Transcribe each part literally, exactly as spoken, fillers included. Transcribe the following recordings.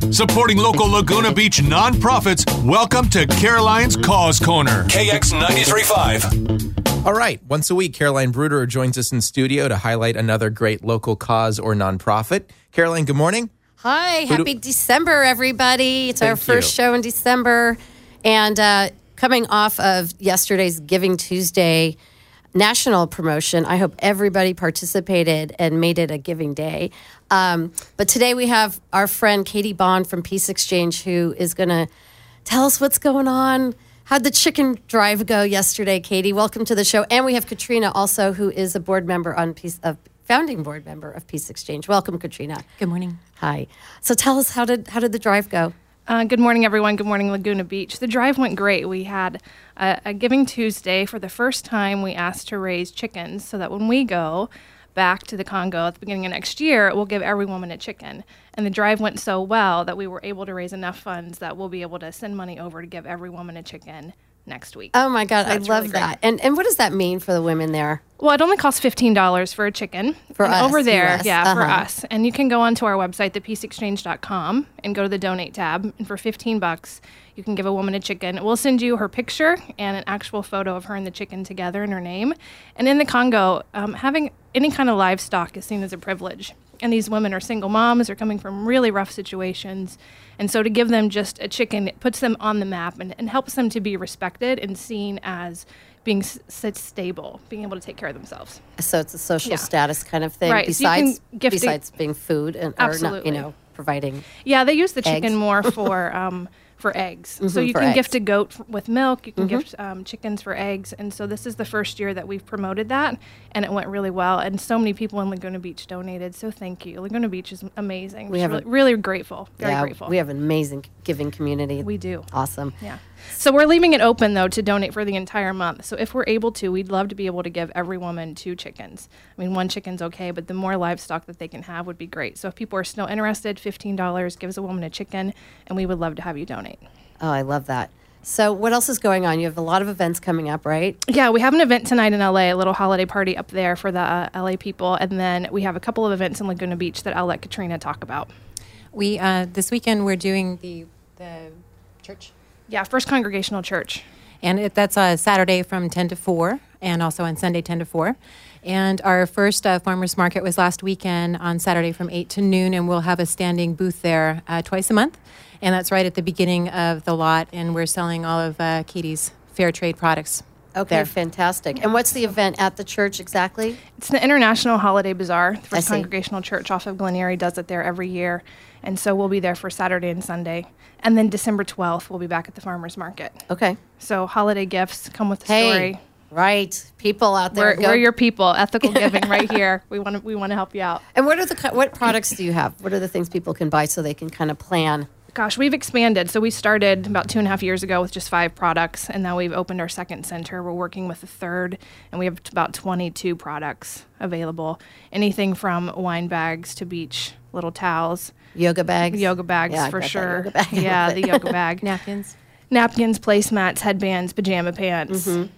Supporting local Laguna Beach nonprofits, welcome to Caroline's Cause Corner. K X ninety-three point five. All right. Once a week, Caroline Bruder joins us in studio to highlight another great local cause or nonprofit. Caroline, good morning. Hi. Who Happy do- December, everybody. It's Thank our first you. show in December. And uh, coming off of yesterday's Giving Tuesday national promotion, I hope everybody participated and made it a giving day. Um, but today we have our friend Katie Bond from Peace Exchange, who is going to tell us what's going on. How'd the chicken drive go yesterday, Katie? Welcome to the show. And we have Katrina also, who is a board member on Peace of founding board member of Peace Exchange. Welcome, Katrina. Good morning. Hi. So tell us, how did how did the drive go? Uh, good morning, everyone. Good morning, Laguna Beach. The drive went great. We had a, a Giving Tuesday. For the first time, we asked to raise chickens so that when we go back to the Congo at the beginning of next year, we'll give every woman a chicken. And the drive went so well that we were able to raise enough funds that we'll be able to send money over to give every woman a chicken next week. Oh, my God. So I it's love really great. that. And and what does that mean for the women there? Well, it only costs fifteen dollars for a chicken. For and us, over there, U S, yeah, for uh-huh. us. And you can go onto our website, the peace exchange dot com, and go to the donate tab. And for fifteen bucks, you can give a woman a chicken. We'll send you her picture and an actual photo of her and the chicken together and her name. And in the Congo, um, having any kind of livestock is seen as a privilege. And these women are single moms, they're coming from really rough situations. And so to give them just a chicken, it puts them on the map and, and helps them to be respected and seen as being s- stable, being able to take care of themselves. So it's a social Yeah. status kind of thing, Right, so you besides can gift it- besides being food and or not, Absolutely. you know, providing. Yeah, they use the chicken Eggs. more for um, for eggs. So Mhm, you for can eggs. gift a goat f- with milk. You can Mhm. gift um, chickens for eggs. And so this is the first year that we've promoted that, and it went really well. And so many people in Laguna Beach donated. So thank you. Laguna Beach is amazing. We Just have really, a- really grateful. Very yeah, grateful. we have an amazing giving community. We do. Awesome. Yeah. So we're leaving it open, though, to donate for the entire month. So if we're able to, we'd love to be able to give every woman two chickens. I mean, one chicken's okay, but the more livestock that they can have would be great. So if people are still interested, fifteen dollars gives a woman a chicken, and we would love to have you donate. Oh, I love that. So what else is going on? You have a lot of events coming up, right? Yeah, we have an event tonight in L A, a little holiday party up there for the uh, L A people. And then we have a couple of events in Laguna Beach that I'll let Katrina talk about. We uh, this weekend we're doing the the church, Yeah, First Congregational Church. and it, that's uh, Saturday from ten to four, and also on Sunday ten to four. And our first uh, farmers market was last weekend on Saturday from eight to noon, and we'll have a standing booth there uh, twice a month, and that's right at the beginning of the lot, and we're selling all of uh, Katie's fair trade products. Okay, there. fantastic. And what's the event at the church exactly? It's the International Holiday Bazaar. The I First see. Congregational Church off of Glen Erie does it there every year. And so we'll be there for Saturday and Sunday. And then December twelfth, we'll be back at the farmers market. Okay. So holiday gifts come with the Hey, story. right. People out there. We're, go- we're your people. Ethical giving right here. We want to we want to help you out. And what are the ki- what products do you have? What are the things people can buy so they can kind of plan? Gosh, we've expanded. So we started about two and a half years ago with just five products, and now we've opened our second center. We're working with a third, and we have t- about twenty-two products available. Anything from wine bags to beach little towels, Yoga bags? yoga bags Yeah, I for got that sure. yoga bag. I Yeah, love the it. yoga bag. Napkins. Napkins, placemats, headbands, pajama pants. Mm-hmm.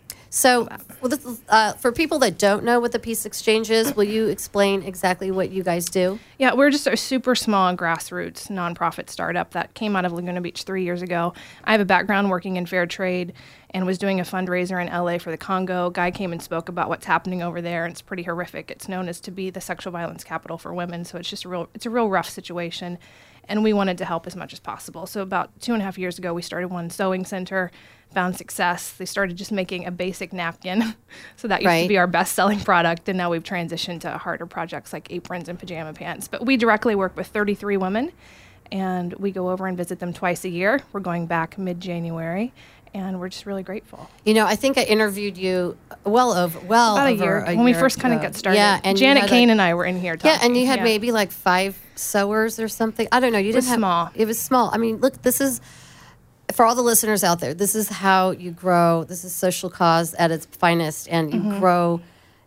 So, well, this, is, uh, for people that don't know what the Peace Exchange is, will you explain exactly what you guys do? Yeah, we're just a super small grassroots nonprofit startup that came out of Laguna Beach three years ago. I have a background working in fair trade and was doing a fundraiser in L A for the Congo. A guy came and spoke about what's happening over there, and it's pretty horrific. It's known as to be the sexual violence capital for women, so it's just a real, it's a real rough situation. And we wanted to help as much as possible. So about two and a half years ago, we started one sewing center, found success. They started just making a basic napkin. So that used Right. to be our best-selling product, and now we've transitioned to harder projects like aprons and pajama pants. But we directly work with thirty-three women, and we go over and visit them twice a year. We're going back mid-January, and we're just really grateful. You know, I think I interviewed you well over well About a over year, a when we year first kind of ago. got started. Yeah, and you Janet had, Kane like- and I were in here talking. Yeah, and you had Yeah. maybe like five sewers or something. I don't know. You It was didn't have small. It was small. I mean, look, this is for all the listeners out there. This is how you grow. This is social cause at its finest, and you Mm-hmm. grow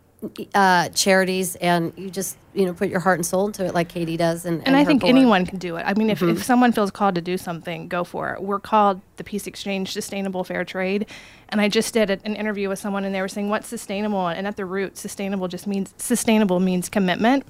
uh, charities, and you just you know put your heart and soul into it, like Katie does. And, And I her think board. anyone can do it. I mean, if, Mm-hmm. if someone feels called to do something, go for it. We're called the Peace Exchange Sustainable Fair Trade. And I just did a- an interview with someone, and they were saying, what's sustainable? And at the root, sustainable just means, sustainable means commitment.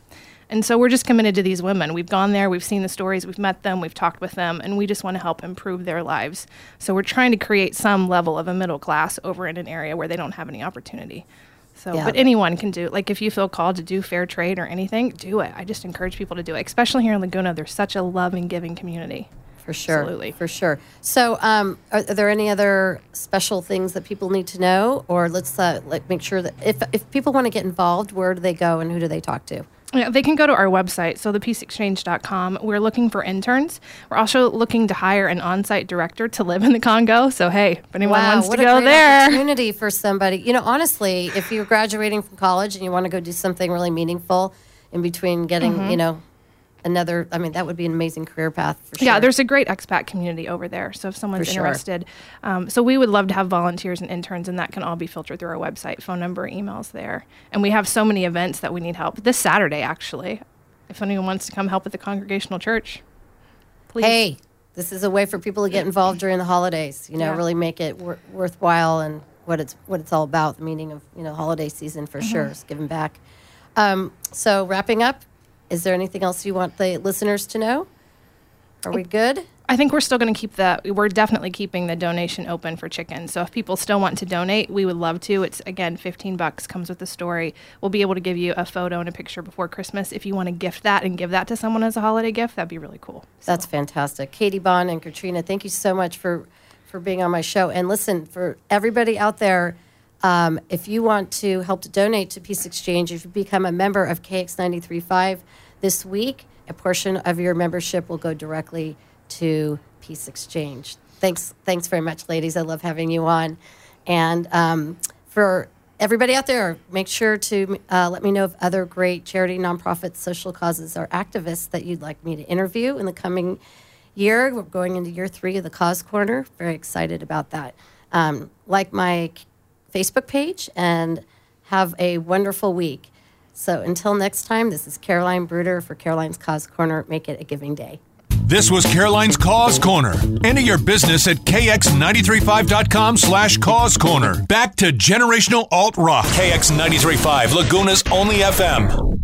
And so we're just committed to these women. We've gone there, we've seen the stories, we've met them, we've talked with them, and we just want to help improve their lives. So we're trying to create some level of a middle class over in an area where they don't have any opportunity. So, Yeah. but anyone can do it. Like if you feel called to do fair trade or anything, do it. I just encourage people to do it, especially here in Laguna. There's such a loving, giving community. For sure. Absolutely. For sure. So, um, are, are there any other special things that people need to know? Or let's uh, like make sure that if, if people want to get involved, where do they go and who do they talk to? Yeah, they can go to our website, so the peace exchange dot com. We're looking for interns. We're also looking to hire an on-site director to live in the Congo. So, hey, if anyone Wow, wants what to a go great there. opportunity for somebody. You know, honestly, if you're graduating from college and you want to go do something really meaningful in between getting, Mm-hmm. you know, another, I mean, that would be an amazing career path for sure. Yeah, there's a great expat community over there. So if someone's For sure. interested, um, so we would love to have volunteers and interns, and that can all be filtered through our website, phone number, emails there. And we have so many events that we need help. This Saturday, actually, if anyone wants to come help at the Congregational Church, please. Hey, this is a way for people to get involved during the holidays. You know, Yeah. really make it wor- worthwhile and what it's what it's all about. The meaning of you know holiday season for sure is giving back. Um, so wrapping up, is there anything else you want the listeners to know? Are we good? I think we're still going to keep the, we're definitely keeping the donation open for chicken. So if people still want to donate, we would love to. It's, again, fifteen bucks, comes with the story. We'll be able to give you a photo and a picture before Christmas. If you want to gift that and give that to someone as a holiday gift, that'd be really cool. That's fantastic. Katie Bond and Katrina, thank you so much for, for being on my show. And listen, for everybody out there, um, if you want to help to donate to Peace Exchange, if you become a member of K X ninety-three point five this week, a portion of your membership will go directly to Peace Exchange. Thanks, thanks very much, ladies. I love having you on. And um, for everybody out there, make sure to uh, let me know of other great charity, nonprofits, social causes, or activists that you'd like me to interview in the coming year. We're going into year three of the Cause Corner. Very excited about that. Um, like my Facebook page and have a wonderful week. So until next time, this is Caroline Bruder for Caroline's Cause Corner. Make it a giving day. This was Caroline's Cause Corner. Enter your business at K X nine three five dot com slash Cause Corner. Back to generational alt rock. K X ninety-three point five, Laguna's only F M.